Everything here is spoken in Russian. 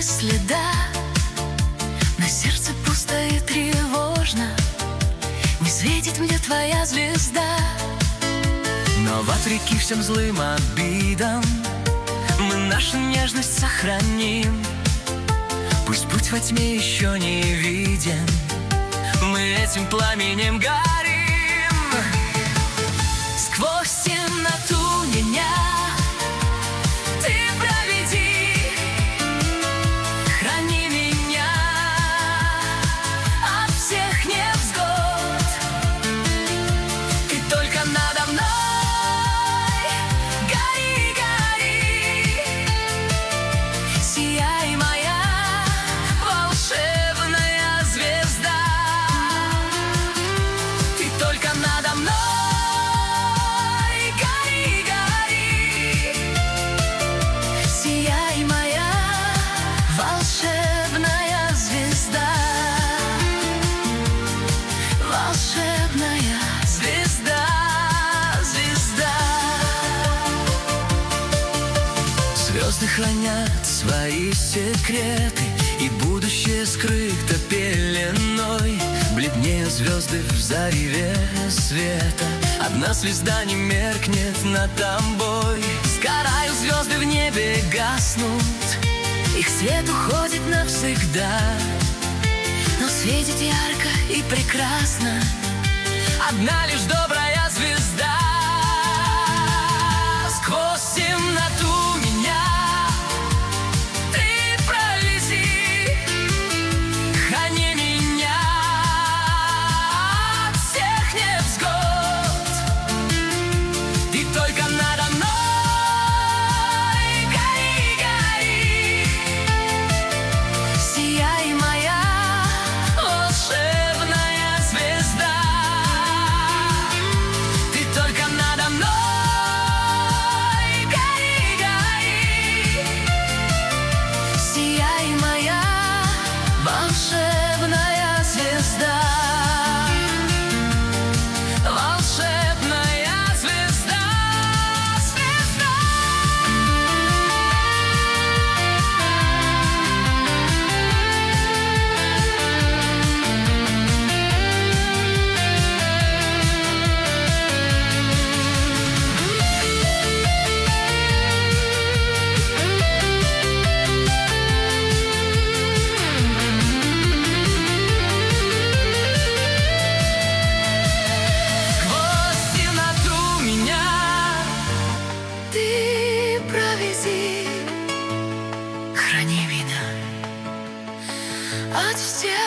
без следа. На сердце пусто и тревожно, не светит мне твоя звезда. Но вопреки всем злым обидам мы нашу нежность сохраним. Пусть путь во тьме еще не виден, мы этим пламенем горим. Сквозь темноту меня ты проведи, храни меня от всех невзгод. Ты только надо мной гори, гори, сияй, моя волшебная звезда. Ты только надо мной гори, гори, сияй, моя волшебная звезда. Волшебная звезда, звезда. Звезды хранят свои секреты, и будущее скрыто пеленой. Бледнеют звезды в зареве света, одна звезда не меркнет над тобой. Сгорают звезды в небе, гаснут, их свет уходит навсегда. Но светит ярко и прекрасно одна лишь добрая звезда. Сквозь темноту меня ты провези, храни меня от всех невзгод. Ты только надо мной гори, гори, сияй, моя волшебная звезда. Ты только надо мной гори, гори, сияй, моя волшебная звезда. Волшебная звезда, звезда. Сквозь темноту меня ты провези, храни меня от всех